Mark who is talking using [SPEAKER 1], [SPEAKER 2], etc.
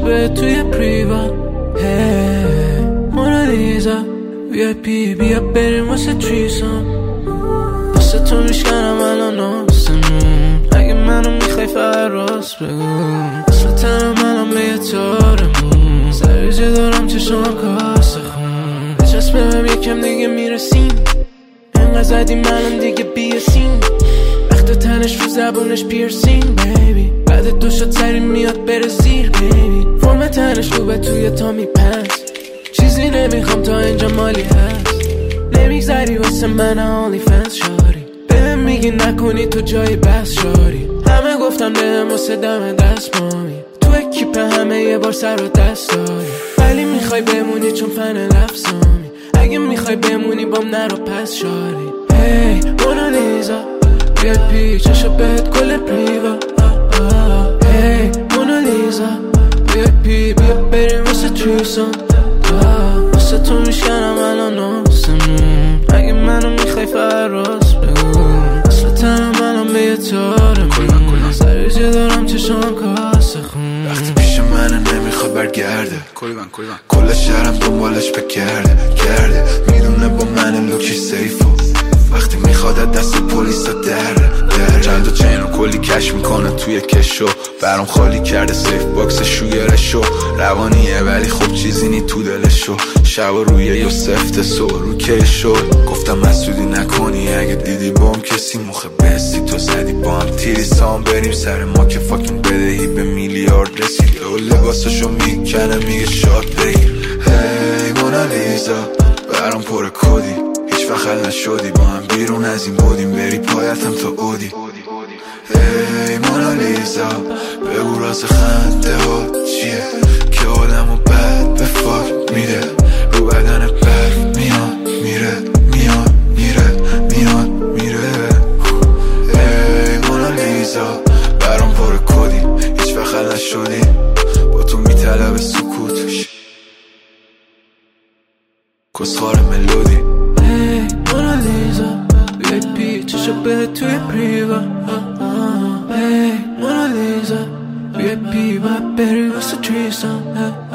[SPEAKER 1] به توی پریوا. هی مونالیزا VIP بیا بریم واسه تریسام. واسه تو میشکنم الان آسمون. اگه منو میخوای فراز بگو. اصلا تنم الان به یه تارمون. سریجه دارم چشم کاسه خون. بچسب بهم یکم دیگه میرسیم. انقدر زدیم الان دیگه بیاسیم. وقت تنش رو زبونش پیرسینگ بیبی. بعد دو شد سری میاد بره زیر بیبی. فرم تنش خوبه توی تا میپنس. چیزی نمیخوام تا اینجا مالی هست. نمیگذری واسه من آنلی فنس شاری. بهم میگی نکنی تو جای بس شاری. همه گفتم بهم واسه دم دست مامی. تو اکیپ همه یه بار سر و دست داری. ولی میخوای بمونی چون فن لفظامی. اگه میخوای بمونی بام نرو پس شاری. هی مونالیزا VIP چشو بهت گل پریوا. هی مونالیزا VIP بیا بریم واسه تریسام. واسه تو میشکنم الان آسمون. اگه منو میخوای فراز بگو. اصلا تنم الان به یه تارمون. سریجه دارم چشم کاسه خون.
[SPEAKER 2] وقتی پیش منه نمیخواد برگرده. کل شهرم دنبالش بگرده. میدونه با من لوکش سیفو. وقتی میخواد دست پلیسا دره. چند تا چین رو کلی کش میکنه توی کشو. برام خالی کرده سیف باکس شوگرشو. روانیه ولی خب چیزی نی تو دلشو. شب روی یوسف تسو رو کشو. گفتم مسئولی نکنی اگه دیدی بام کسی مخه بستی. تو زدی با هم تیری سام بریم سر ما که فاکین بدهی به میلیارد رسید. و لباسشو میکنه میگه شاد بگیر. هی مونالیزا برام پر کدی. هیچ وقت حل نشدی با هم بیرون از این بودیم. بری پایتم تا اودی. هی مونالیزا بگو راز خنده ها چیه که آدمو بد به فاک میده. رو بدن برف میاد میره میاد میره میاد میره. هی مونالیزا برام پر کدی. هیچ وقت حل نشدی با تو میطلب سکوت. کسخار ملودی.
[SPEAKER 1] مونالیزا VIP چشو بهت توی پریوا. هی مونالیزا VIP باید بری واسه تریسام.